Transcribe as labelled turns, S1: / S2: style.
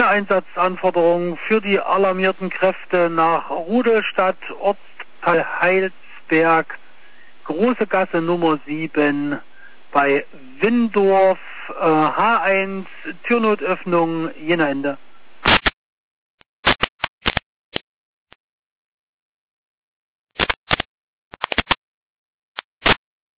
S1: Schnelleinsatzanforderungen für die alarmierten Kräfte nach Rudolstadt, Ortsteil Heilsberg, Große Gasse Nummer 7 bei Windorf, H1, Türnotöffnung, Jena Ende.